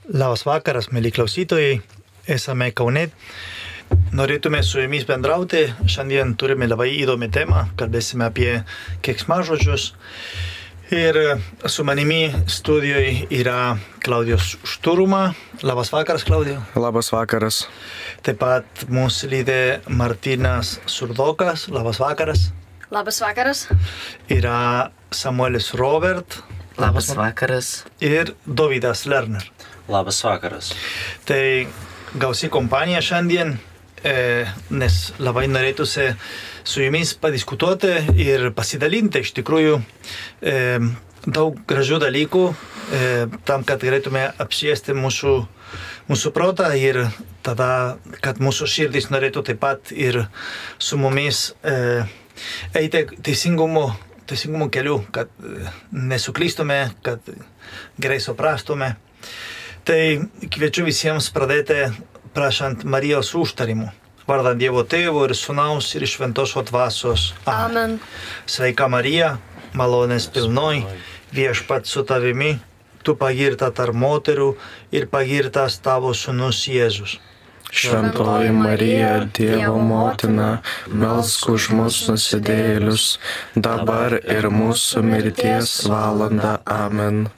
Labas vakaras, mėly klausytojai, esame Kaune. Norėtume su jumis bendrauti. Šiandien turime labai įdomią temą, kalbėsime apie keiksmažodžius. Ir su manimi studijoje yra Klaudijos Šturuma. Labas vakaras, Klaudijo. Labas vakaras. Taip pat mūsų lydė Martynas Surdokas. Labas vakaras. Labas vakaras. Yra Samuelis Robert. Labas vakaras. Ir Dovydas Lerner. Labas vakaras. Tai gausi kompanija šiandien, nes labai norėtųsi su jumis padiskutuoti ir pasidalinti iš tikrųjų daug gražių dalykų, tam, kad galėtume apšviesti mūsų protą ir tada, kad mūsų širdis norėtų taip pat ir su mumis eiti teisingumo keliu, kad nesuklystume, kad gerai suprastume. Tai kviečiu visiems pradėti prašant Marijos užtarimų. Vardant Dievo Tėvo ir Sūnaus ir Šventosios Dvasios. Amen. Sveika Marija, malonės pilnoji, viešpats su tavimi, tu pagirta tarp moterų ir pagirtas tavo sūnus Jėzus. Šventoji Marija, Dievo motina, melsk už mus nusidėjėlius, dabar ir mūsų mirties valanda. Amen.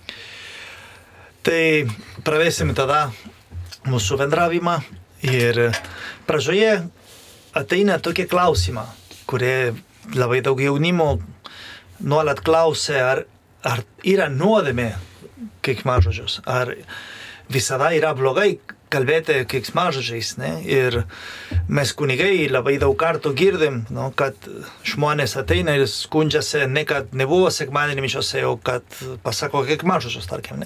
Tai pravėsime tada mūsų bendravimą ir pradžioje ateina tokie klausimą, kurie labai daug jaunimo nuolat klausia, ar yra nuodėmė keiksmažodžius, ar visada yra blogai kalbėti keiksmažodžiais, ne? Ir mes kunigai labai daug kartų girdim, kad žmonės ateina ir skundžiasi, ne kad nebuvo sekmadienį mišiose, o kad pasako keiksmažodžius, tarkim, ne?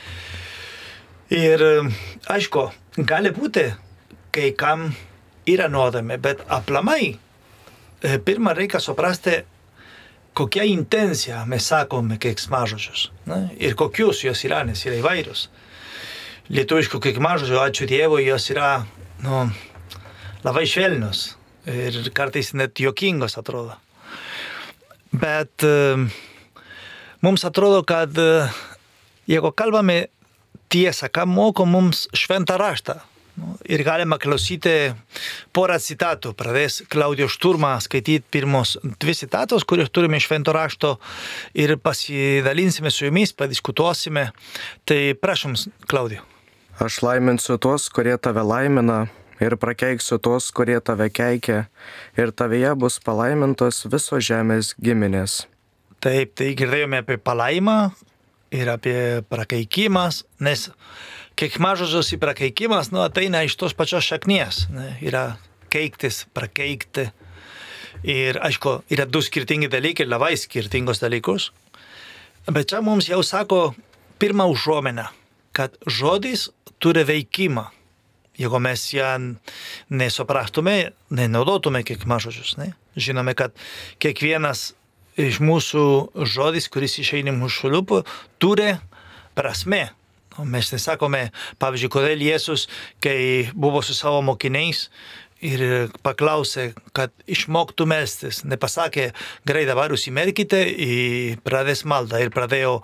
Ir aišku, gali būti, kai kam yra nuodėmė, bet aplamai pirmą reikia suprasti, kokia intencija mes sakome keiksmažodžius, ir kokius jos yra, nes yra įvairius. Lietuviškų keiksmažodžių, ačiū Dievui, jos yra labai švelnios ir kartais net juokingos atrodo. Bet mums atrodo, kad jeigu kalbame tiesą, ką moko mums šventą raštą. Ir galima klausyti porą citatų. Pradės Klaudijos Šturma skaityti pirmos 2 citatos, kurios turime švento rašto ir pasidalinsime su jumis, padiskutuosime. Tai prašom, Klaudijo. Aš laiminsiu tuos, kurie tave laimina, ir prakeiksiu tuos, kurie tave keikia, ir tavyje bus palaimintos visos žemės giminės. Taip, tai girdėjome apie palaimą ir apie prakeikimas, nes keiksmažodžius ir prakeikimas ateina iš tos pačios šaknies. Yra keiktis, prakeikti. Ir aišku, yra 2 skirtingi dalykai, labai skirtingos dalykus. Bet čia mums jau sako pirmą užuomeną, kad žodis turi veikimą. Jeigu mes ją nesuprastume, nenaudotume keiksmažodžius. Žinome, kad kiekvienas iš mūsų žodis, kuris išeina mūsų lūpų, turi prasmę. Mes nesakome, pavyzdžiui, kodėl Jėzus, kai buvo su savo mokiniais ir paklausė, kad išmoktų melstis, nepasakė, gerai, dabar užsimerkite ir pradės maldą. Ir pradėjo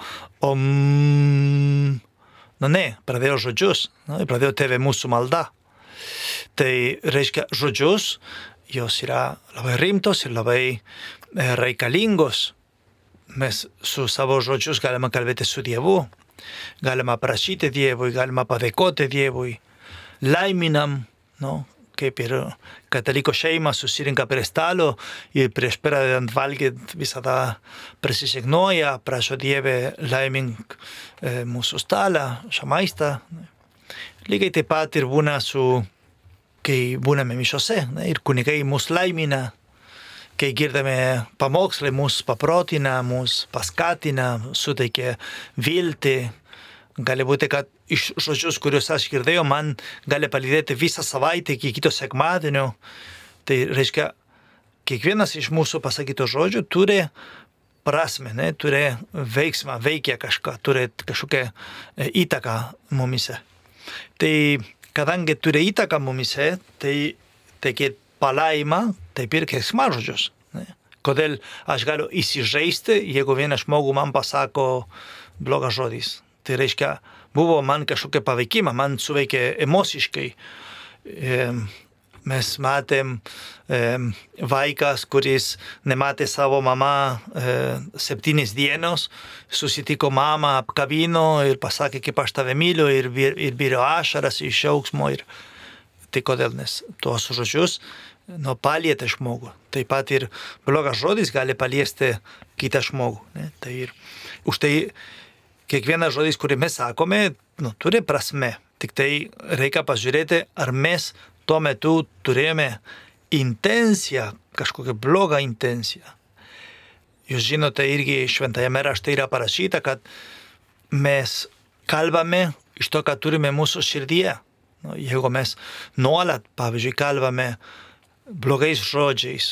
pradėjo žodžius, ir pradėjo tėve mūsų malda. Tai reiškia, žodžius, jos yra labai rimtos ir labai reikalingos. Mes su savo žodžius galime kalbėti su Dievu, galima prašyti Dievui, galima padėkoti Dievui, laiminam, kaip ir kataliko šeima susirinka prie stalo ir prieš pradedant valgyti visada prisišiknoja, prašo Dieve laimink mūsų stalą, šią maistą. Lygiai taip pat ir būna kai būname mišiose, ir kunigai mus laimina. Kai girdame pamokslai, mus paprotina, mus paskatina, suteikia viltį. Gali būti, kad iš žodžius, kuriuos aš girdėjau, man gali palydėti visą savaitę iki kito sekmadienio. Tai reiškia, kiekvienas iš mūsų pasakytų žodžių turi prasmę, turi veiksmą, veikia kažką, turi kažkokią įtaką mumise. Tai kadangi turi įtaką mumise, tai palaima, taip ir keiksmažodžius. Kodėl aš galiu įsižeisti, jeigu vienas žmogus man pasako blogas žodis. Tai reiškia, buvo man kažkokia paveikimą, man suveikė emociškai. Mes matėm vaikas, kuris nematė savo mamą 7 dienos, susitiko mamą, apkabino ir pasakė, kaip aš tave myliu, ir byrėjo ašaras iš džiaugsmo. Tai kodėl? Nes tuos žodžius palietė žmogų. Taip pat ir blogas žodis gali paliesti kitą žmogų. Ne? Tai ir už tai kiekvienas žodis, kurį mes sakome, turi prasme. Tik tai reikia pažiūrėti, ar mes tuo metu turėjome intenciją, kažkokią blogą intenciją. Jūs žinote, irgi šventajame rašte yra parašyta, kad mes kalbame iš to, ką turime mūsų širdyje. Jeigu mes nuolat, pavyzdžiui, kalbame blogais žodžiais,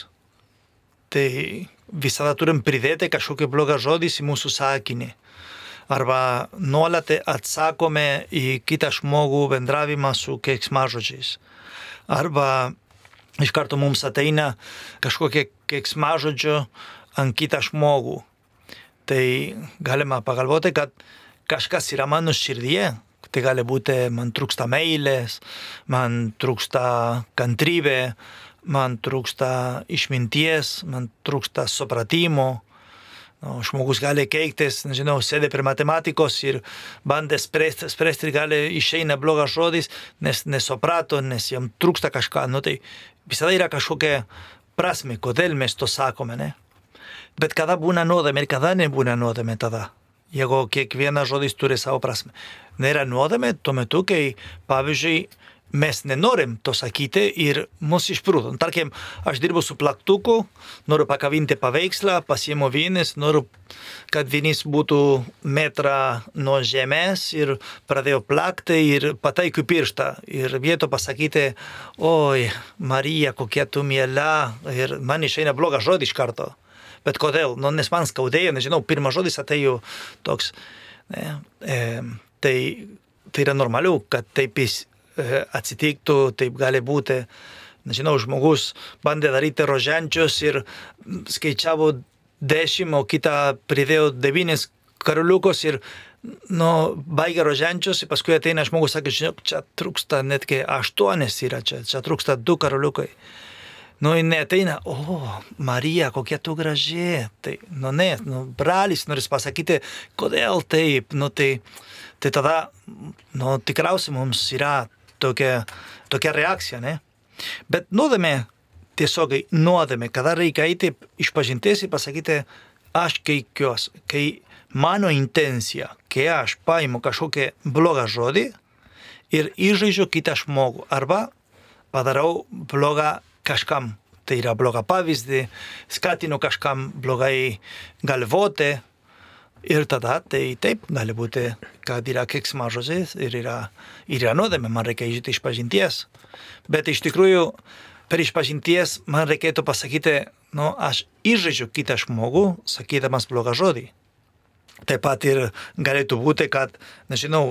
tai visada turim pridėti kažkokį blogą žodį į mūsų sakinį. Arba nuolat atsakome į kitą žmogų bendravimą su keiksmažodžiais. Arba iš karto mums ateina kažkokie keiksmažodžio ant kitą žmogų. Tai galima pagalvoti, kad kažkas yra mano širdyje. Tai gali būti, man trūksta meilės, man trūksta kantrybė, man trūksta išminties, man trūksta supratimo. Žmogus gali keiktis, nežinau, sėdė prie matematikos ir bandė spręsti ir gali išeina blogas žodis, nes nesuprato, nes jam trūksta kažką. Tai visada yra kažkokia prasme, kodėl mes to sakome, ne? Bet kada būna nuodėmė ir kada nebūna nuodėmė tada. Jeigu kiekvienas žodis turi savo prasme. Nėra nuodėmė tuo metu, kai, pavyzdžiui, mes nenorim to sakyti ir mus išprūdo. Tarkim, aš dirbu su plaktuku, noriu pakabinti paveikslą, pasiimu vinis, noriu, kad vinis būtų metrą nuo žemės ir pradėjau plakti ir pataikiu pirštą. Ir vieto pasakyti, oi, Marija, kokia tu miela, ir man išeina blogas žodis iš karto. Bet kodėl? Nes man skaudėjo, nežinau, pirmas žodis atėjo toks. Tai yra normalu, kad taip atsitiktų, taip gali būti. Nežinau, žmogus bandė daryti rožančius ir skaičiavo 10, o kitą pridėjo 9 karoliukus ir baigė rožančius ir paskui ateina žmogus, sakė, žinok, čia trūksta netgi 8 yra, čia trūksta 2 karoliukai. Ir neateina, Marija, kokia tu graži. Tai, bralis noris pasakyti, kodėl taip. Tai tada, tikriausiai mums yra tokia reakcija, ne? Bet nuodėmė, tiesiogai nuodėmė, kada reikia eiti išpažinties ir pasakyti, aš keikiuos, kai mano intencija, kai aš paimu kažkokią blogą žodį ir įžaidžiu kitą žmogų, arba padarau blogą kažkam, tai yra blogą pavyzdį, skatinu kažkam blogai galvoti ir tada tai taip gali būti, kad yra keiksmažodis ir yra nuodėmė, man reikia išeiti iš pažinties. Bet iš tikrųjų per išpažinties man reikėtų pasakyti, aš įžaidžiu kitą žmogų, sakydamas blogą žodį. Taip pat ir galėtų būti, kad, nežinau,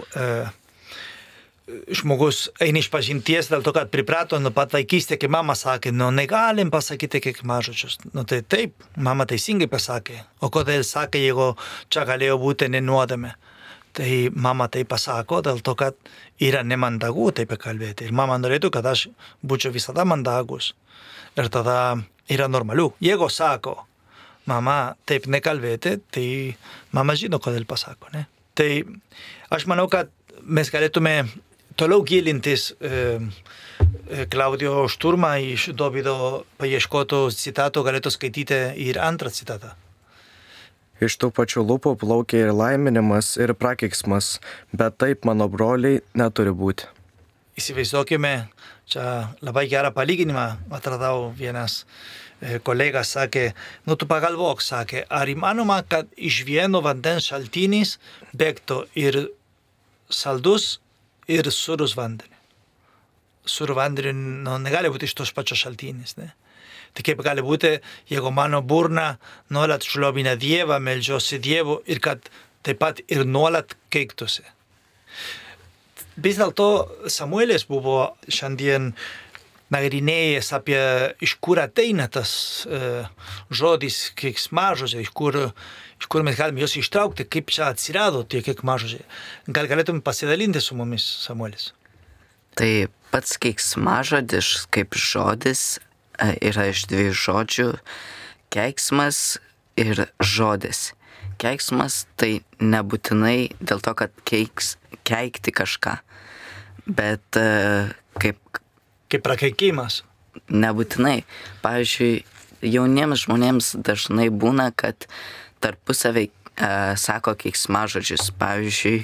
žmogus eina iš pažinties dėl to, kad priprato nuo pat vaikystės, kai mama sakė, negalim pasakyti keiksmažodžius. Tai taip, mama teisingai pasakė. O kodėl sakė, jeigu čia galėjo būti nenuodėmė? Tai mama tai pasako dėl to, kad yra nemandagu taip kalbėti. Ir mama norėtų, kad aš būčiau visada mandagus. Ir tada yra normaliu. Jeigu sako, mama taip nekalbėti, tai mama žino, kodėl pasako. Ne? Tai aš manau, kad mes galėtume toliau gilintis Klaudijo Šturmą iš Dovydo paieškoto citato, galėtų skaityti ir antrą citatą. Iš tų pačių lūpų plaukia ir laiminimas, ir prakeiksmas, bet taip, mano broliai, neturi būti. Įsivaizduokime, čia labai gerą palyginimą atradau, vienas kolegas sakė, tu pagalvok, sakė, ar įmanoma, kad iš vieno vandens šaltinis bėgtų ir saldus ir surus vandenį. Surų vandenį negali būti iš tos pačios šaltinis, ne? Tai kaip gali būti, jeigu mano burna nuolat šlovina Dievą, meldžiuosi Dievu ir kad taip pat ir nuolat keiktusi. Vis dėlto Samuelis buvo šiandien nagrinėjęs apie iš kur ateina tas žodis keiksmažodžiai, iš kur mes galime juos ištraukti, kaip čia atsirado tie keiksmažodžiai. Gal galėtum pasidalinti su mumis, Samuelis? Tai pats keiksmažodis kaip žodis yra iš dviejų žodžių – keiksmas ir žodis. Keiksmas tai nebūtinai dėl to, kad keikti kažką, bet kaip prakeikimas. Nebūtinai. Pavyzdžiui, jauniems žmonėms dažnai būna, kad tarpusavį sako keiksmažodžius. Pavyzdžiui,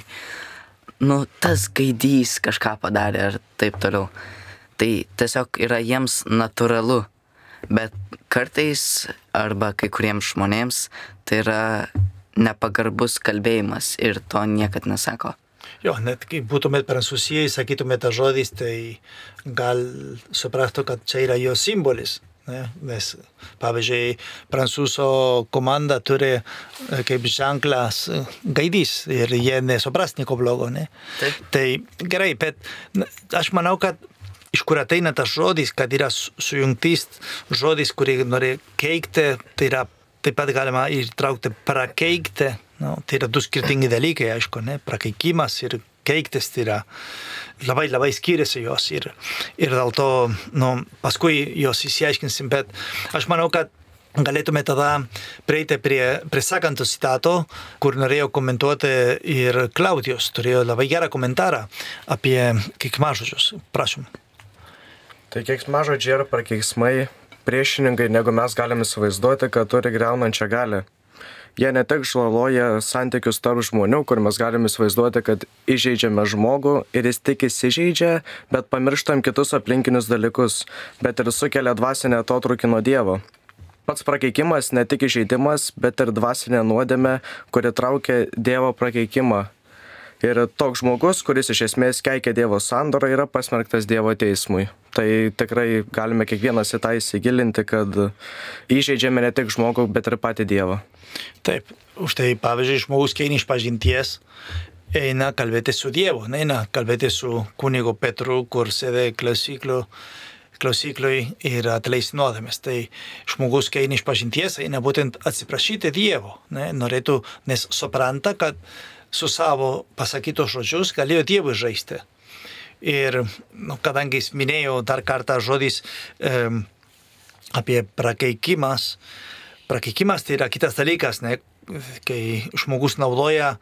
tas gaidys kažką padarė ar taip toliau. Tai tiesiog yra jiems natūralu, bet kartais arba kai kuriems žmonėms tai yra nepagarbus kalbėjimas ir to niekad nesako. Jo, net kai būtumėt Prancūzijai, sakytumėt tą žodis, tai gal suprastų, kad čia yra jo simbolis. Ne? Nes, pavyzdžiui, prancūzų komanda turi kaip ženklas gaidys ir jie nesupras nieko blogo. Ne? Tai gerai, bet aš manau, kad iš kur ateina tas žodis, kad yra sujungtis žodis, kurį nori keikti, tai yra taip pat galima įtraukti prakeikti. Tai yra du skirtingi dalykai, aišku, ne? Prakeikimas ir keiktis tai yra labai skiriasi jos ir dėl to paskui jos įsiaiškinsim, bet aš manau, kad galėtume tada prieiti prie sekanto citato, kur norėjau komentuoti ir Klaudijos turėjo labai gerą komentarą apie keiksmažodžius. Prašom. Tai keiksmažodžiai yra prakeiksmai priešininkai, negu mes galime įsivaizduoti, kad turi griaunančią galią. Jie ne tik žaloja santykius tarp žmonių, kur mes galime įsivaizduoti, kad įžeidžiame žmogų ir jis tik įsižeidžia, bet pamirštam kitus aplinkinius dalykus, bet ir sukelia dvasinę atotrūkį nuo Dievo. Pats prakeikimas ne tik įžeidimas, bet ir dvasinė nuodėmė, kuri traukia Dievo prakeikimą. Ir toks žmogus, kuris iš esmės keikia Dievo sandorą, yra pasmerktas Dievo teismui. Tai tikrai galime kiekvienas į tą įsigilinti, kad įžeidžiame ne tik žmogų, bet ir patį Dievą. Taip, už tai, pavyzdžiui, žmogus keina iš pažinties, eina kalbėti su Dievu, neina kalbėti su kunigu Petru, kur sėdė klausyklui ir atleis nuodėmes. Tai žmogus keina iš pažinties, eina būtent atsiprašyti Dievo, ne? Norėtų, nes supranta, kad su savo pasakytos žodžius galėjo Dievui žaisti. Ir kadangi jis minėjo dar kartą žodis apie prakeikimas tai yra kitas dalykas, ne? Kai žmogus naudoja,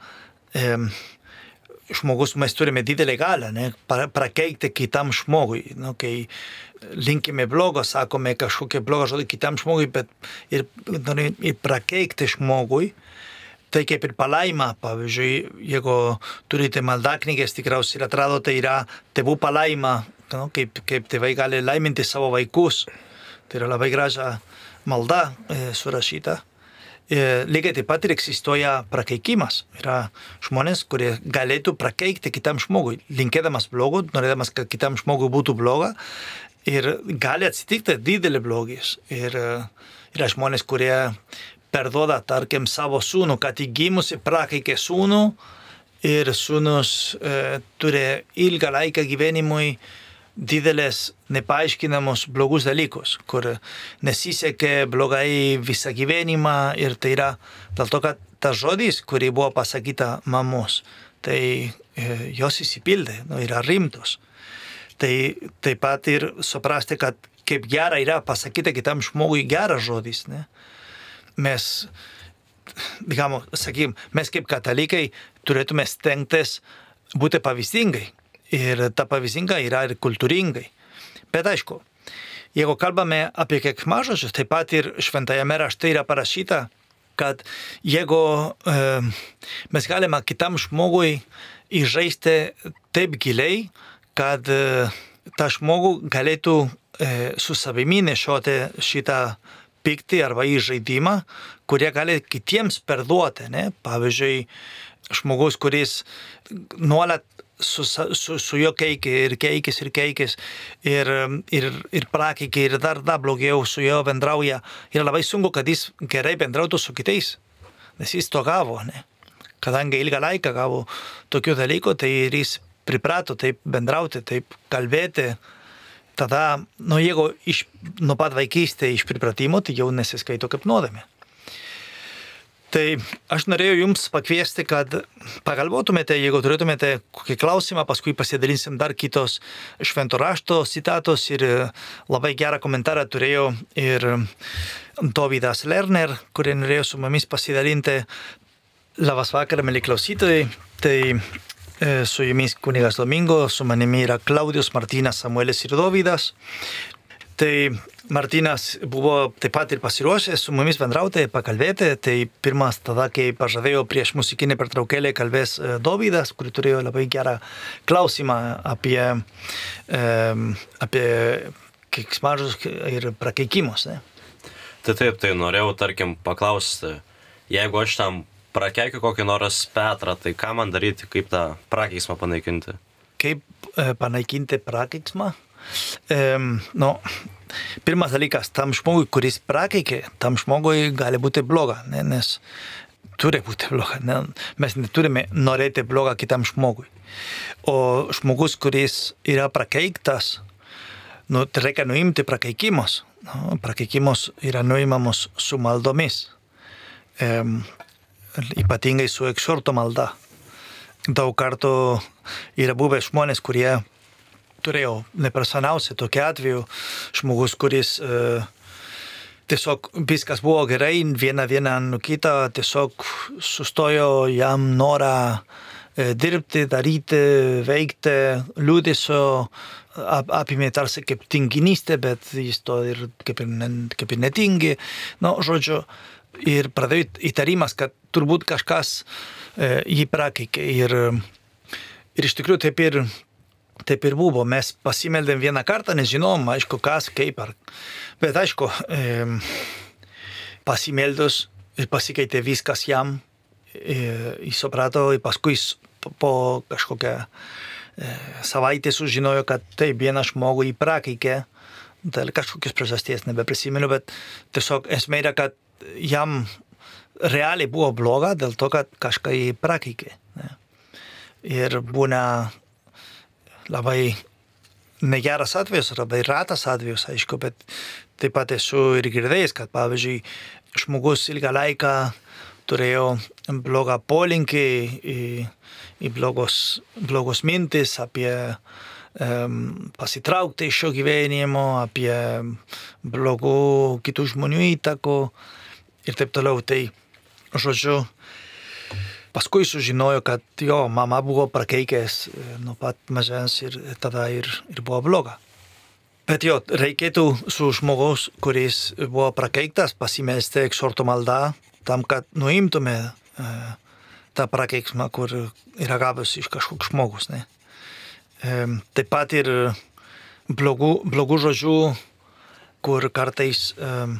mes turime didelę galią, ne? Prakeikti kitam žmogui. Kai linkime blogo, sakome kažkokią blogą žodį kitam žmogui, bet ir prakeikti žmogui. Tai kaip ir palaima, pavyzdžiui, jeigu turite maldaknygės, tikriausiai atrado, tai yra tėvų palaima, kaip tėvai gali laiminti savo vaikus. Tai yra labai graža malda surašyta. Lygiai taip pat ir egzistuoja prakeikimas. Yra žmonės, kurie galėtų prakeikti kitam žmogui, linkėdamas blogo, norėdamas, kad kitam žmogui būtų bloga. Ir gali atsitikti didelį blogis. Ir yra žmonės, kurie perduoda, tarkim, savo sūnų, kad įgimusi prakeikė sūnų ir sūnus turi ilgą laiką gyvenimui didelės nepaaiškinamos blogus dalykus, kur nesisekė blogai visą gyvenimą ir tai yra dėl to, kad tas žodis, kurį buvo pasakyta mamos, tai jos įsipildė, yra rimtos. Tai taip pat ir suprasti, kad kaip gera yra pasakyti kitam žmogui geras žodis, ne? Mes kaip katalikai turėtume stengtis būti pavyzdingai. Ir ta pavyzdinga yra ir kultūringai. Bet aišku, jeigu kalbame apie keiksmažodžius, taip pat ir šventajame rašte yra parašyta, kad jeigu mes galime kitam žmogui įžeisti taip giliai, kad tą žmogų galėtų su savimi nešioti šitą pyktį arba įžeidimą, kurie gali kitiems perduoti. Ne? Pavyzdžiui, žmogus, kuris nuolat su juo keikis ir prakeikė ir dar blogiau su juo bendrauja. Ir labai sunku, kad jis gerai bendrautų su kitais, nes jis to gavo. Ne? Kadangi ilgą laiką gavo tokių dalykų, tai ir jis priprato taip bendrauti, taip kalbėti. tada, jeigu nuo pat vaikystėje iš pripratimo, tai jau nesiskaito kaip nuodėmė. Tai aš norėjau jums pakviesti, kad pagalvotumėte, jeigu turėtumėte kokį klausimą, paskui pasidalinsim dar kitos švento rašto citatos ir labai gerą komentarą turėjo ir Dovydas Lerner, kurie norėjo su mumis pasidalinti. Labas vakaras, mėly klausytojai. Tai su jumis kunigas Domingo, su manimi yra Klaudijus, Martynas, Samuelis ir Dovydas. Tai Martynas buvo taip pat ir pasiruošęs su mumis bendrauti, pakalbėti. Tai pirmas tada, kai pažadėjo prieš muzikinę pertraukėlę, kalbės Dovydas, kuri turėjo labai gerą klausimą apie keiksmažodžius ir prakeikimus. Ne? Tai taip, tai norėjau, tarkim, paklausti, jeigu aš tam prakeikiu kokį nors Petrą, tai ką man daryti, kaip tą prakeiksmą panaikinti? Kaip panaikinti prakeiksmą? Pirmas dalykas, tam žmogui, kuris prakeikė, tam žmogui gali būti bloga, ne? Nes turi būti bloga. Ne? Mes neturime norėti bloga kitam žmogui. O žmogus, kuris yra prakeiktas, tai reikia nuimti prakeikimus. Prakeikimus yra nuimamos su maldomis. Ypatingai su eksorto malda. Daug kartų yra buvę žmonės, kurie turėjo nepersoniausiai tokį atveju, žmogus, kuris tiesiog viskas buvo gerai, vieną kitą, tiesiog sustojo jam norą dirbti, daryti, veikti, liūdesio, apimė tarsi kaip tinginystė, bet jis to ir kaip ir netingi. Žodžiu, ir pradėjo įtarimas, kad turbūt kažkas jį prakeikė. Ir iš tikrųjų taip ir buvo. Mes pasimeldėm vieną kartą, nežinom, aišku, kas, kaip. Bet aišku, pasimeldus ir pasikeitė viskas jam. Jis suprato ir paskui po kažkokią savaitę sužinojo, kad taip vieną žmogų jį prakeikė. Dėl kažkokios priežasties nebeprisimenu, bet tiesiog esmė yra, kad jam realiai buvo bloga dėl to, kad kažką jį prakeikė. Ne? Ir būna labai negeras atvejus, labai ratas atvejus, aišku, bet taip pat esu ir girdėjęs, kad pavyzdžiui, žmogus ilgą laiką turėjo blogą polinkį į blogos mintis apie pasitraukti iš šio gyvenimo, apie blogų kitų žmonių įtakų ir taip toliau. Tai, žodžiu, paskui sužinojo, kad jo mama buvo prakeikęs nuo pat mažens ir tada ir buvo bloga. Bet jo, reikėtų su žmogaus, kuris buvo prakeiktas, pasimelsti eksorto maldą, tam, kad nuimtume tą prakeiksmą, kur yra gavus iš kažkoks žmogus. Ne? Taip pat ir blogų žodžių, kur kartais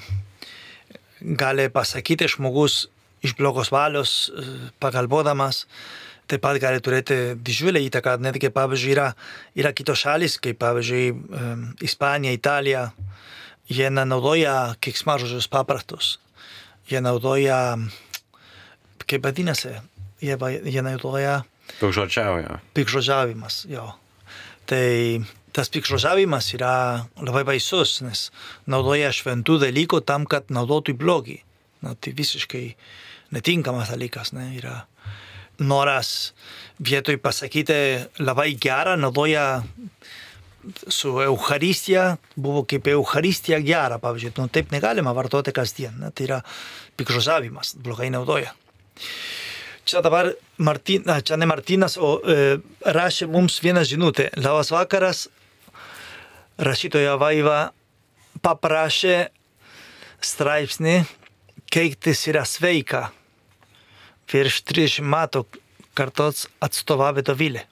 gali pasakyti žmogus iš blogos valios pagalvodamas, taip pat gali turėti didžiulę įtaką. Netgi, pavyzdžiui, yra kitos šalis, kaip pavyzdžiui Ispanija, Italija, jie nenaudoja keiksmažodžius paprastus. Jie naudoja, kaip vadinasi, jie naudoja piktžodžiavimas. Tai tas piktžodžiavimas yra labai baisus, nes naudoja šventų dalykų tam, kad naudotų blogį. Tai visiškai netinkamas dalykas. Ne? Yra noras vietoj pasakyti labai gerą, naudoja su Eucharistija, buvo kaip Eucharistija gera, pavyzdžiui. Taip negalima vartoti kasdien. Ne? Tai yra piktžodžiavimas, blogai naudoja. Čia dabar čia ne Martynas, o rašė mums vieną žinutę. Labas vakaras, rašytoja Vaiva paprašė straipsnį keiktis yra sveika. Virš 30 metų kartos atstovavė Dovilė.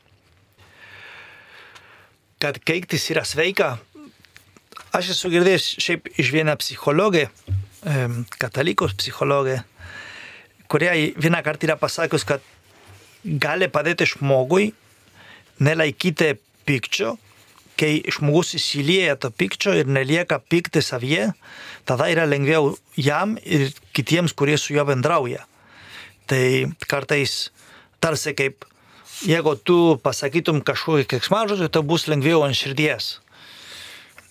Kad keiktis yra sveika, aš esu girdėjęs šiaip iš vieną psichologę, katalikos psichologę, kurie vieną kartą yra pasakius, kad gali padėti žmogui nelaikyti pykčio, kai žmogus įsilieja to pykčio ir nelieka pykti savyje, tada yra lengviau jam ir kitiems, kurie su juo bendrauja. Tai kartais tarsi kaip, jeigu tu pasakytum kažkokį keiksmažodį, tai bus lengviau ant širdies.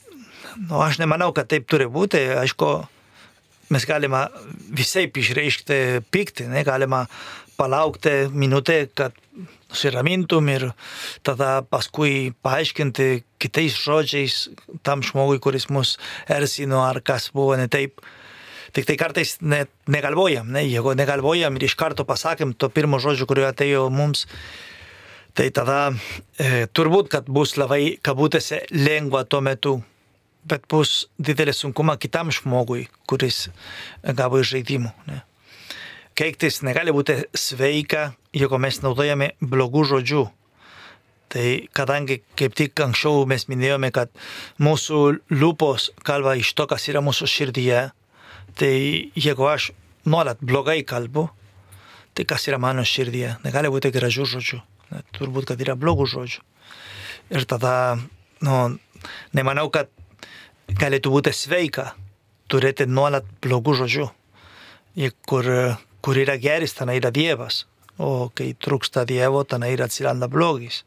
Nu, aš nemanau, kad taip turi būti. Aišku, mes galima visaip išreikšti pyktį, galima palaukti minutę, kad nusiramintum ir tada paskui paaiškinti kitais žodžiais tam žmogui, kuris mus erzino ar kas buvo ne taip. Tik tai kartais net negalvojam, jeigu negalvojam ir iš karto pasakėm to pirmo žodžio, kurio atėjo mums, tai tada turbūt, kad bus labai kabutėse lengva tuo metu, bet bus didelė sunkuma kitam žmogui, kuris gavo iš žaidimų. Keiktis negali būti sveika, jeigu mes naudojame blogų žodžių. Tai kadangi kaip tik anksčiau mes minėjome, kad mūsų lūpos kalba iš to, kas yra mūsų širdyje, tai jeigu aš nuolat blogai kalbu, tai kas yra mano širdyje? Negali būti gražių žodžių. Turbūt, kad yra blogų žodžių. Ir tada, nemanau, kad galėtų būti sveika turėti nuolat blogų žodžių. Kur yra geris, ten yra Dievas. O kai trūksta Dievo, ten yra atsiranda blogis.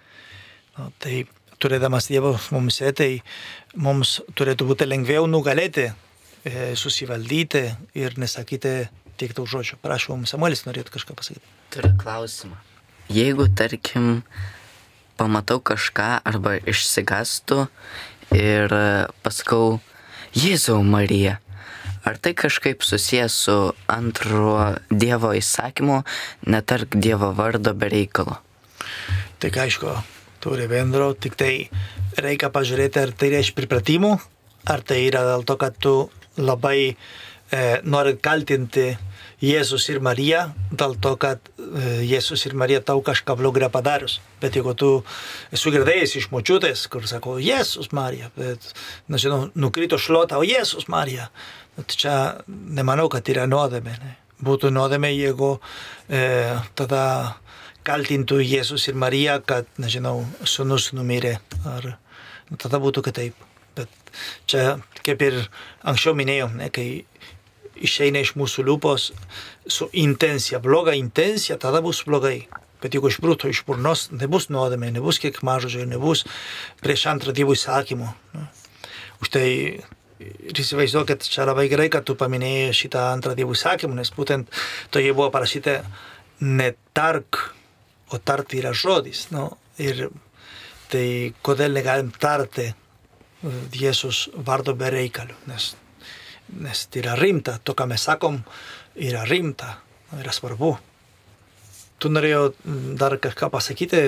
Tai turėdamas Dievo mumse, tai mums turėtų būti lengviau nugalėti, susivaldyti ir nesakyti tiek daug žodžių. Prašau, Samuelis norėtų kažką pasakyti. Turiu klausimą. Jeigu, tarkim, pamatau kažką arba išsigastu ir pasakau, Jėzau Marija, ar tai kažkaip susijęs su antro Dievo įsakymu, netark Dievo vardo be reikalo? Tik aišku, turi bendro, tik tai reikia pažiūrėti, ar tai yra iš pripratimo, ar tai yra dėl to, kad tu labai nori kaltinti Jėzus ir Mariją, dėl to, kad Jėzus ir Marija tau kažką blogo yra padarius. Bet jeigu tu esu girdėjęs iš močiutės, kur sako, Jėzus Marija, bet, nežinau, nukrito šluota, o Jėzus Marija, bet čia nemanau, kad yra nuodėmė. Būtų nuodėmė, jeigu tada kaltintų Jėzus ir Mariją, kad, nežinau, sūnus numirė, ar tada būtų kitaip. Bet čia, kaip ir anksčiau minėjom, kai išeina iš mūsų lūpos su intencija, bloga intencija, tada bus blogai. Bet jeigu išbrūto iš burnos, nebus nuodėmė, nebus kiek mažodžio, nebus prieš antrą Dievo įsakymų. Už tai ir įsivaizduoju, kad čia labai gerai, kad tu paminėjai šitą antrą Dievo įsakymą, nes būtent to jie buvo parašyta netark, o tarti yra žodis. Ir tai kodėl negalim tarti Jėzus vardo be reikalo, nes tai yra rimta, to, ką mes sakom, yra rimta, yra svarbu. Tu norėjau dar kažką pasakyti?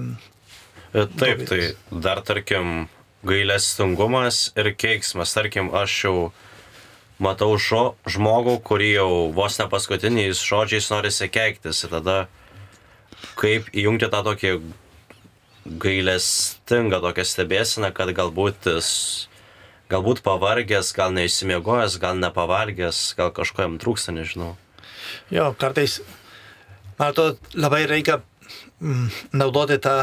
Taip, tai dar, tarkim, gailestingumas ir keiksmas. Tarkim, aš jau matau žmogų, kurį jau vos ne paskutiniais žodžiais norisi keiktis. Ir tada kaip įjungti tą tokį gailestingą tokią stebėseną, kad galbūt pavargęs, gal neišsimiegojęs, gal nepavalgęs, gal kažko jam trūksta, nežinau. Jo, kartais, man atrodo, labai reikia naudoti tą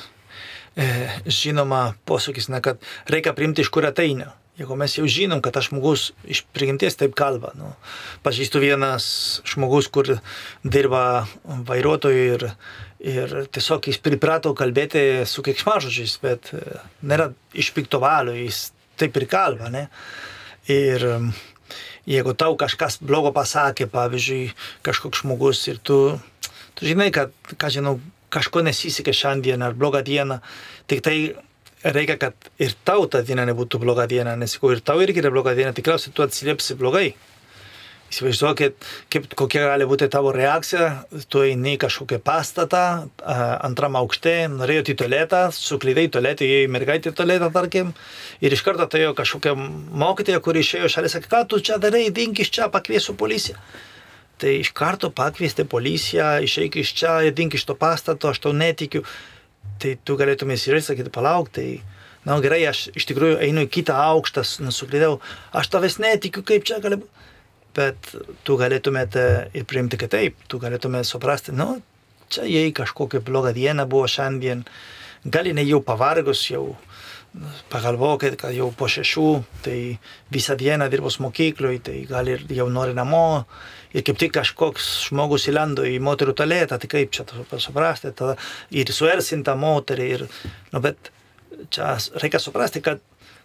žinomą posakis, kad reikia priimti, iš kur ateina. Jeigu mes jau žinom, kad tas žmogus iš prigimties taip kalba. Pažįstu vienas žmogus, kur dirba vairuotoju ir tiesiog jis priprato kalbėti su keiksmažodžiais, bet nėra iš pikto valio, jis taip ir kalba. Ir jeigu tau kažkas blogo pasakė, pavyzdžiui, kažkoks žmogus ir tu žinai, kad, kažko nesisekė šiandien ar blogą dieną, tik tai reikia, kad ir tau ta diena nebūtų bloga diena, nes jeigu ir tau irgi yra bloga diena, tikriausiai tu atsiliepsi blogai. Įsivaizduokit, kokia gali būti tavo reakcija, tu eini į kažkokią pastatą, antram aukšte, norėjot į tualetą, suklydai tualetą, įėjo mergaitė į tualetą, tarkim, ir iš karto atėjo kažkokia mokytoja, kuri išėjo šalia, sakė, ką tu čia darai, dink iš čia, pakviesiu policiją. Tai iš karto pakviesti policiją, išeik iš čia, dink iš to pastato, aš tau netikiu. Tai tu galėtumės ir sakyti, palauk, tai, gerai, aš iš tikrųjų einu į kitą aukštą, suklydau, aš tavęs netikiu, kaip čia gali būti. Bet tu galėtumėte ir priimti kitaip, tu galėtumėte suprasti, čia jei kažkokia bloga diena buvo šiandien, gali ne jau pavargus, jau pagalvokit, kad jau po 6, tai visą dieną dirbos mokykloje, tai gal ir jau nori namo, ir kaip tik kažkoks žmogus įlendo į moterų tualetą, tai kaip čia suprasti, ir suersinta moterį, bet čia reikia suprasti, kad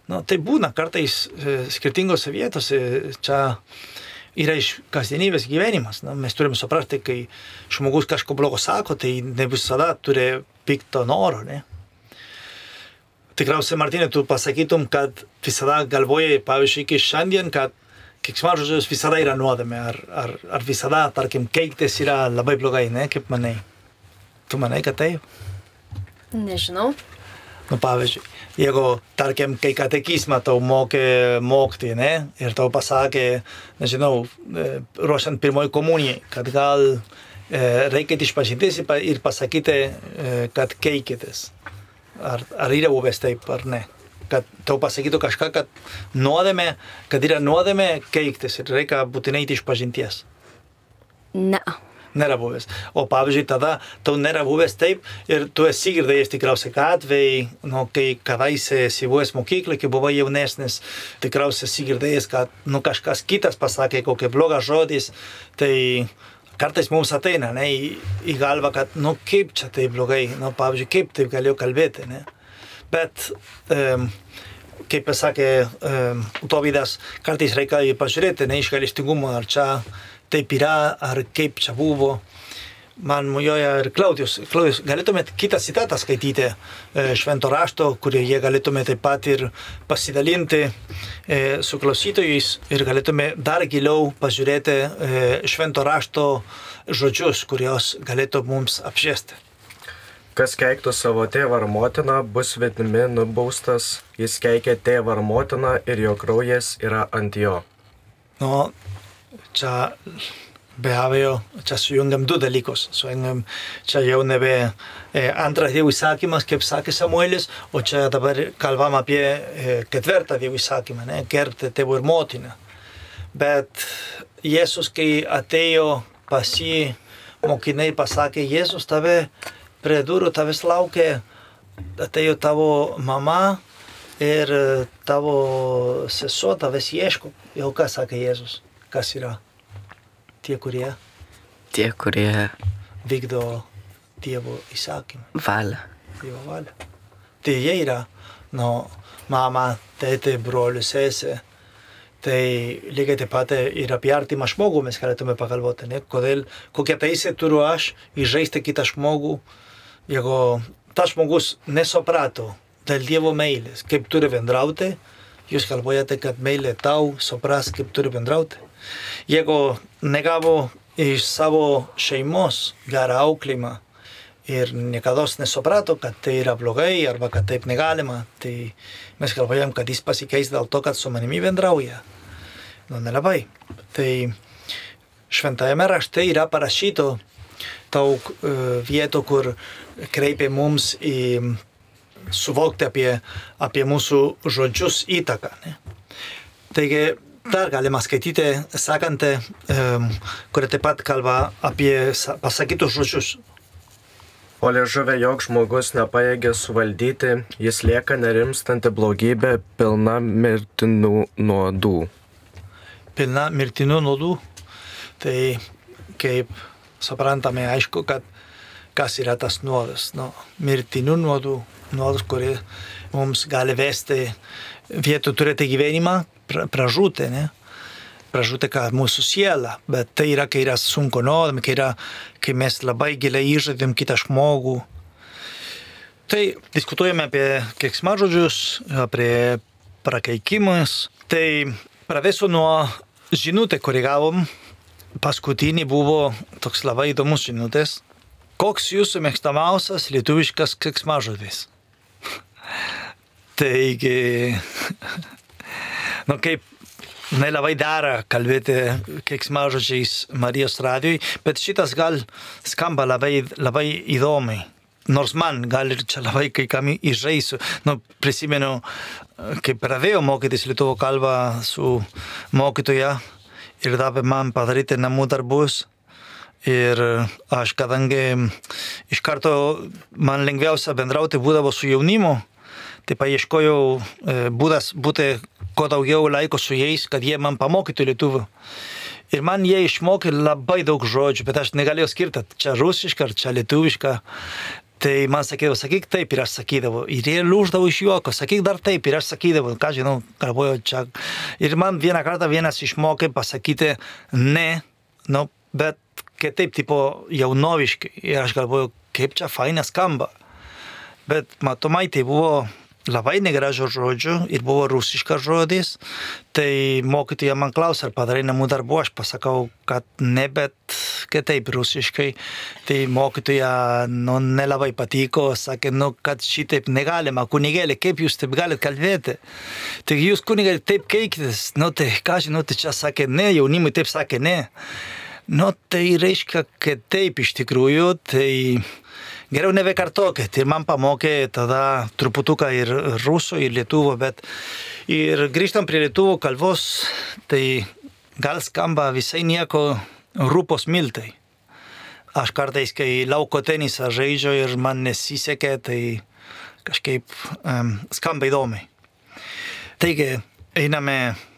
Tai būna kartais skirtingose vietose, čia yra iš kasdienybės gyvenimas. Mes turim suprasti, kai žmogus kažko blogo sako, tai ne visada turi pikto noro, ne? Tikriausiai, Martinai, tu pasakytum, kad visada galvojai, pavyzdžiui, iki šiandien, kad keiksmažodžius visada yra nuodėmė, ar visada, tarkim, keiktis yra labai blogai, ne? Kaip manai? Tu manai, kad taip? Nežinau. Pavyzdžiui, jeigu, tarkim, kai katekizmą tau mokti, ne? Ir tau pasakė, nežinau, ruošiant pirmoji komunijai, kad gal reikia išpažintis ir pasakyti, kad keikitės. Ar yra buvęs taip, ar ne? Kad tau pasakytų kažką, kad yra nuodėmė keiktis ir reikia būtinai išpažinties. Ne. Nėra buvęs. O pavyzdžiui, tada tau nėra buvęs taip ir tu esi girdėjęs tikriausiai atvejai, kai kadaise esi buvęs mokyklai, kai buvai jaunesnis, tikriausiai esi girdėjęs, kad kažkas kitas pasakė kokį blogą žodis, tai kartais mums ateina, ne, į galvą, kad, kaip čia taip blogai, pavyzdžiui, kaip taip galėjau kalbėti, ne. Bet, kaip pasakė Dovydas, kartais reikia pažiūrėti, ne, iš gailestingumo, ar čia taip yra, ar kaip čia buvo. Man mojoja ir Klaudijus, galėtumėt kitą citatą skaityti švento rašto, kurioje galėtumėt taip pat ir pasidalinti su klausytojais ir galėtume dar giliau pažiūrėti švento rašto žodžius, kurios galėtų mums apšviesti. Kas keiktų savo tėvą ar motiną, bus mirtimi nubaustas, jis keikia tėvą ar motiną ir jo kraujas yra ant jo. Čia be abejo, čia sujungiam du dalykus. Čia jau nebe antras Dievo įsakymas, kaip sakė Samuelis, o čia dabar kalbam apie ketvirtą Dievo įsakymą, ne? Gerbti tėvą ir motiną. Bet Jėzus, kai atėjo pas jį, mokiniai pasakė, Jėzus tave prie durų, tavęs laukia, atėjo tavo mama ir tavo sesuo, tavęs ieško. Jau ką sakė Jėzus? Kas yra? Tie, kurie vykdo Dievo įsakymą. Dievo valią. Tai jie yra, mama, tėtė, brolius, sesė. Tai lygiai taip pat ir apie artimą žmogų mes galėtume pagalvoti, ne? Kokią teisę turiu aš įžeisti kitą žmogų, jeigu tas žmogus nesuprato dėl Dievo meilės, kaip turi bendrauti, jūs galvojate, kad meilė tau supras, kaip turi bendrauti. Jeigu negavo iš savo šeimos gerą auklėjimą ir niekada nesuprato, kad tai yra blogai arba kad taip negalima, tai mes galvojam, kad jis pasikeis dėl to, kad su manimi bendrauja. Nelabai. Tai šventajame rašte yra parašyto daug vietų, kur kreipia mums į suvokti apie mūsų žodžius įtaką. Ne? Taigi, dar galima skaityti sakantį, kuri taip pat kalba apie pasakytus žodžius. O liežuvę joks žmogus nepajėgia suvaldyti, jis lieka nerimstanti blogybė, pilna mirtinų nuodų. Pilna mirtinų nuodų. Tai kaip suprantame, aišku, kad kas yra tas nuodas. Mirtinų nuodų, nuodas, kurie mums gali vesti vietų turėti gyvenimą, pražūti, ne? Pražūti, kad mūsų siela, bet tai yra, kai yra sunku nuodėmė, kai mes labai giliai įžaidėm kitą žmogų. Tai diskutuojame apie keiksmažodžius, apie prakeikimus. Tai pradėsiu nuo žinutę, kurį gavom. Paskutinį buvo toks labai įdomus žinutės. Koks jūsų mėgstamiausias lietuviškas keiksmažodis? Taigi, kaip nelabai dera kalbėti keiksmažodžiais Marijos radijoj, bet šitas gal skamba labai įdomiai. Nors man gal ir čia labai kai kam įžeisiu. Prisimenu, kai pradėjau mokytis lietuvių kalbą su mokytoja ir davė man padaryti namų darbus. Ir aš, kadangi iš karto man lengviausia bendrauti būdavo su jaunimu, tai paieškojau būdas būti kuo daugiau laiko su jais, kad jie man pamokytų lietuvių. Ir man jie išmokė labai daug žodžių, bet aš negalėjau skirti, čia rusiška ar čia lietuviška. Tai man sakydavo, sakyk taip, ir aš sakydavau. Ir jie lūždavo iš juoko, sakyk dar taip, ir aš sakydavau, ką žinau, galvoju čia. Ir man vieną kartą vienas išmokė pasakyti ne, nu, bet kitaip, tipo, jaunoviškai. Ir aš galvoju, kaip čia faina skamba. Bet matomai tai buvo labai negražų žodžių ir buvo rusiškas žodis. Tai mokytoja man klausė, ar padarai namų darbų, aš pasakau, kad ne, bet kitaip rusiškai. Tai mokytoja nelabai patiko, sakė, kad šitaip negalima, kunigėlė, kaip jūs taip galite kalbėti. Tai jūs kunigėlė taip keikitės, tai ką žinau, tai čia sakė ne, jaunimui taip sakė ne. Tai reiškia, kad taip iš tikrųjų, tai geriau nebekartokit. Ir man pamokė tada truputuką ir rusų, ir lietuvo, bet ir grįžtam prie lietuvo kalbos, tai gal skamba visai nieko rūpos miltai. Aš kartais, kai lauko tenisą žaidžiu ir man nesisekė, tai kažkaip skamba įdomiai. Taigi, einame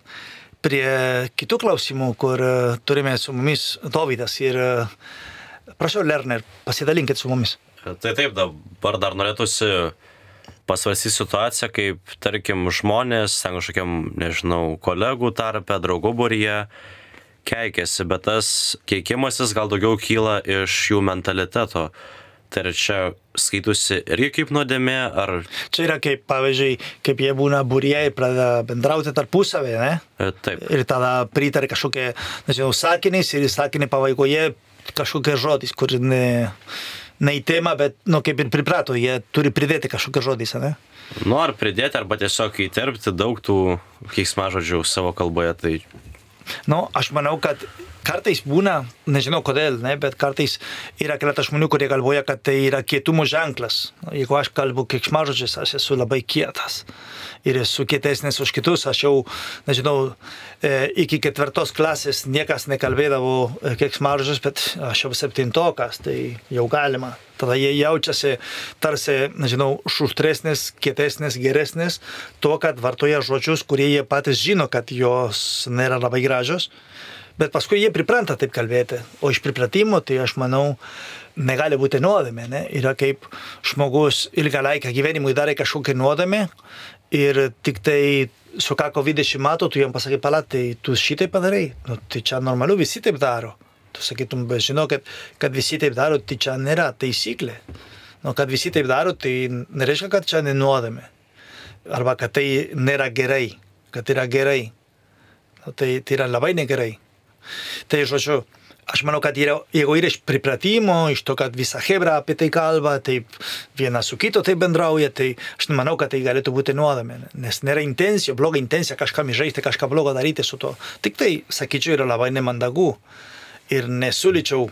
prie kitų klausimų, kur turime su mumis Dovydas. Ir prašau, Lerner, pasidalinkit su mumis. Tai taip, dabar dar norėtųsi pasvarstyti situaciją, kaip, tarkim, žmonės, ten kažkokiam, nežinau, kolegų tarpe, draugų būryje keikiasi, bet tas keikimasis gal daugiau kyla iš jų mentaliteto. Tai čia skaitusi irgi kaip nuodėmė, ar... Čia yra kaip, pavyzdžiui, kaip jie būna būryje ir pradeda bendrauti tarpusavį, ne? Taip. Ir tada pritarė kažkokie, nežinau, sakinys ir sakinį pabaigoje kažkokie žodis, kur ne į temą, bet, kaip ir priprato, jie turi pridėti kažkokią žodį, ne? Ar pridėti, arba tiesiog įterpti daug tų keiksmažodžių savo kalboje, tai... Aš manau, kad kartais būna, nežinau kodėl, ne, bet kartais yra keletas žmonių, kurie galvoja, kad tai yra kietumo ženklas. Jeigu aš kalbu keiksmažodžiais, aš esu labai kietas. Ir esu kietesnis už kitus. Aš jau, nežinau, iki 4 klasės niekas nekalbėdavo keiksmažodžius, bet aš jau 7-okas, tai jau galima. Tada jie jaučiasi tarsi, nežinau, šuštresnis, kietesnis, geresnis, to, kad vartoja žodžius, kurie jie patys žino, kad jos nėra labai gražios. Bet paskui jie pripranta taip kalbėti. O iš pripratimo, tai aš manau, negali būti nuodėmė. Ne? Yra kaip žmogus ilgą laiką gyvenimui darė kažkokią nuodėmę ir tik tai sukako 20 metų, tu jam pasakai, pala, tai tu šitai padarai. Tai čia normalu, visi taip daro. Tu sakytum, bet žinau, kad visi taip daro, tai čia nėra taisyklė. Kad visi taip daro, tai nereiškia, kad čia nenuodėmė. Arba kad tai nėra gerai, kad yra gerai. Tai yra labai negerai. Tai, žodžiu, aš manau, kad jeigu yra iš pripratimo, iš to, kad visa hebra apie tai kalba, taip vienas su kito taip bendrauja, tai aš manau, kad tai galėtų būti nuodėmė. Nes nėra intencija, bloga intencija kažkam įžeisti, kažką blogo daryti su to. Tik tai, sakyčiau, yra labai nemandagu. Ir nesiūlyčiau,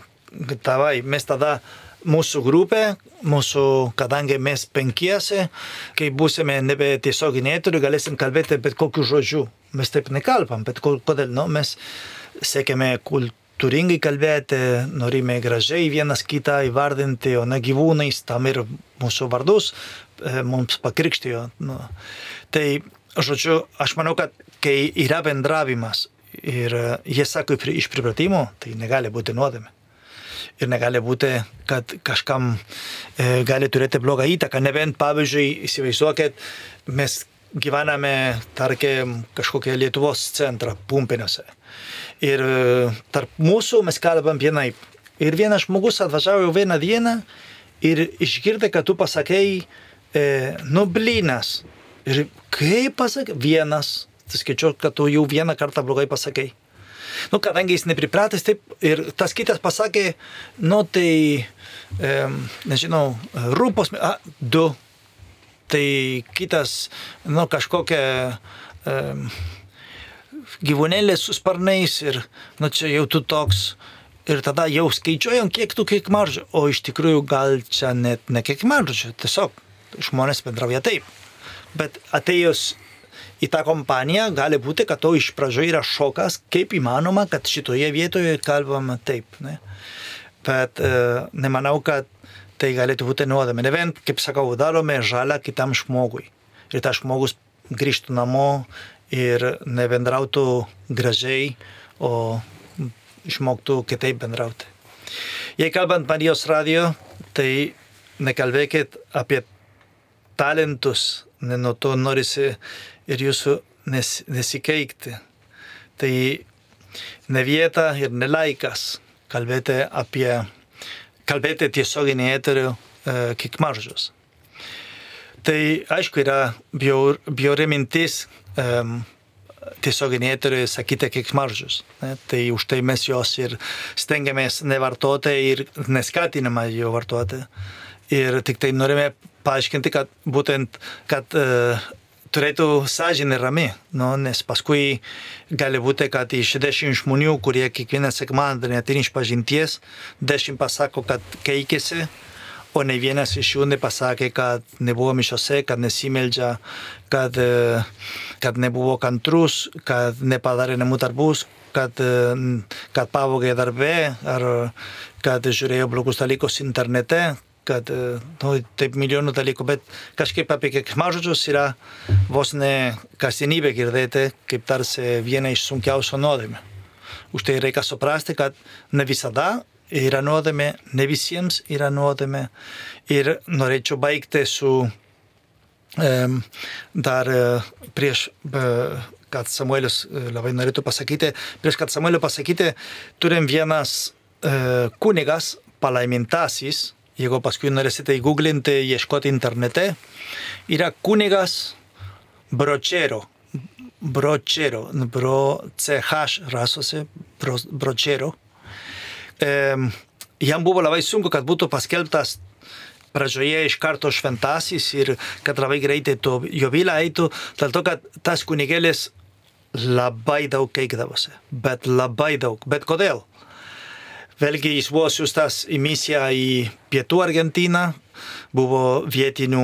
mes tada mūsų grupė, kadangi mes 5, kai būsime nebe tiesioginiai eteriu, galėsim kalbėti bet kokiu žodžiu. Mes taip nekalbam, bet kodėl, mes siekiame kultūringai kalbėti, norime gražiai vienas kitą įvardinti, o ne gyvūnais, tam ir mūsų vardus mums pakrikštijo. Tai, žodžiu, aš manau, kad kai yra bendravimas ir jie sako iš pripratimo, tai negali būti nuodėmė. Ir negali būti, kad kažkam gali turėti blogą įtaką. Nebent, pavyzdžiui, įsivaizduokit, mes gyvename, tarkim, kažkokią Lietuvos centrą Pumpėnuose. Ir tarp mūsų mes kalbam vienaip. Ir vienas žmogus atvažiavo vieną dieną ir išgirdė, kad tu pasakei, blynas. Ir kaip pasakei? Vienas. Tai skaičiau, kad tu jau vieną kartą blogai pasakei. Kadangi jis nepripratęs taip, ir tas kitas pasakė, tai, nežinau, rūpos, 2. Tai kitas, kažkokia gyvūnėlė su sparnais ir, čia jau tu toks. Ir tada jau skaičiuojam, kiek tu keiksmažodžių, o iš tikrųjų gal čia net ne keiksmažodžių, tiesiog žmonės bendrauja taip. Bet atėjus į tą kompaniją gali būti, kad to iš pradžio yra šokas, kaip įmanoma, kad šitoje vietoje kalbama taip. Ne? Bet nemanau, kad tai galėtų būti nuodėmė. Nebent, kaip sakau, darome žalą kitam žmogui. Ir tas žmogus grįžtų namo ir nebendrautų gražiai, o išmoktų kitaip bendrauti. Jei kalbant Marijos radijo, tai nekalbėkit apie talentus, nuo to norisi ir jūsų nesikeikti. Tai ne vieta ir ne laikas kalbėti tiesioginį eterių keiksmažodžius. Tai aišku yra bjauri mintis tiesioginį eterį sakyti keiksmažodžius. Tai už tai mes jos ir stengiamės nevartoti ir neskatiname jo vartoti. Ir tik tai norime paaiškinti, kad būtent, kad turėtų sąžinė rami, nes paskui gali būti, kad iš 10 žmonių, kurie kiekvieną sekmadienį ateina iš pažinties, 10 pasako, kad keikėsi, o ne vienas iš jų nepasakė, kad nebuvo mišiose, kad nesimeldžia, kad nebuvo kantrus, kad nepadarė namų darbus, kad pavogė darbę, ar kad žiūrėjo blogus dalykus internete, kad taip milijonų dalykų, bet kažkaip apie keiksmažodžius yra vos ne kasdienybė girdėti, kaip tarsi viena iš sunkiausių nuodėmių. Už tai reikia suprasti, kad ne visada yra nuodėmė, ne visiems yra nuodėmė. Ir norėčiau baigti su dar prieš, kad Samuelis labai norėtų pasakyti, prieš kad Samuelio pasakyti, turim vienas kunigas, palaimintasis, jeigu paskui norėsite įgooglinti, ieškoti internete, yra kunigas Brochero, CH rasosi, Brochero. Jam buvo labai sunku, kad būtų paskelbtas pradžioje iš karto šventasis ir kad labai greitai jo byla eitų, dėl to, kad tas kunigėlis labai daug keikdavosi, bet labai daug. Bet kodėl? Vėlgi jis buvo siūstas į misiją į pietų Argentiną, buvo vietinių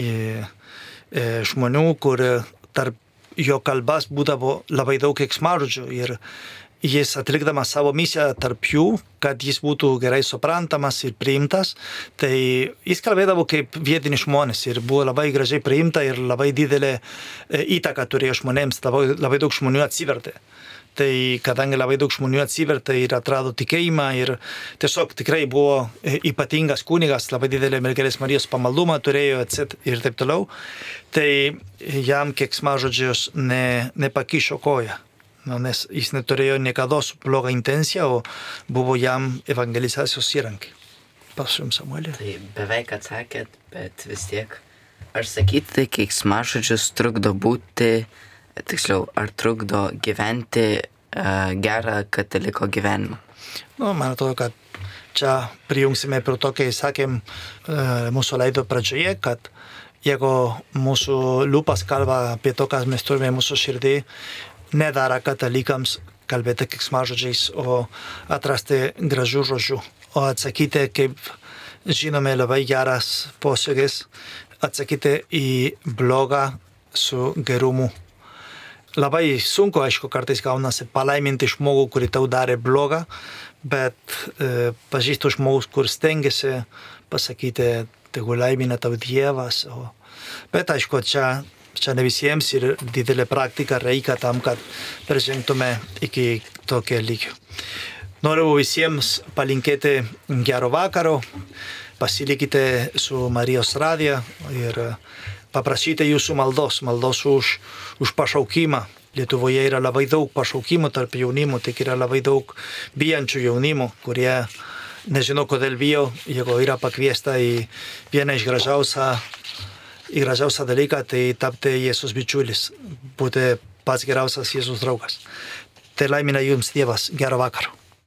žmonių, kur tarp jo kalbas būdavo labai daug keiksmažodžių ir jis atlikdamas savo misiją tarp jų, kad jis būtų gerai suprantamas ir priimtas, tai jis kalbėdavo kaip vietinis žmonės ir buvo labai gražiai priimta ir labai didelė įtaka turėjo žmonėms, labai daug žmonių atsivertė. Tai kadangi labai daug žmonių atsivertė ir atrado tikėjimą ir tiesiog tikrai buvo ypatingas kunigas, labai didelė Mergelės Marijos pamaldumą turėjo ir taip toliau, tai jam keiksmažodžius nepakišo koją, nes jis neturėjo niekada blogą intenciją, o buvo jam evangelizacijos įrankiai. Prašom, Samuelį. Tai beveik atsakėt, bet vis tiek. Ar sakyti, keiksmažodžius trukdo būti, tiksliau, ar trukdo gyventi gerą kataliko gyvenimą? Man atrodo, kad čia prijungsime prie to, kai sakėm mūsų laido pradžioje, kad jeigu mūsų lūpas kalba apie to, kas mes turime mūsų širdį, nedara katalikams kalbėti keiksmažodžiais, o atrasti gražių žodžių, o atsakyti, kaip žinome, labai geras posakis, atsakyti į blogą su gerumu. Labai sunku, aišku, kartais gaunasi palaiminti žmogų, kurį tau darė blogą, bet pažįstu žmogus, kur stengiasi pasakyti, tegu laimina tau Dievas. Bet aišku, čia ne visiems ir didelė praktika reikia tam, kad peržengtume iki tokio lygio. Noriu visiems palinkėti gero vakaro, pasilikite su Marijos radija ir paprašyti jūsų maldos už pašaukimą. Lietuvoje yra labai daug pašaukimų tarp jaunimų, tik yra labai daug bijančių jaunimų, kurie nežino, kodėl bijo, jeigu yra pakviesta į vieną iš gražiausią dalyką, tai tapti Jėzus bičiulis, būti pats geriausias Jėzus draugas. Tai laimina jums Dievas, gero vakaro.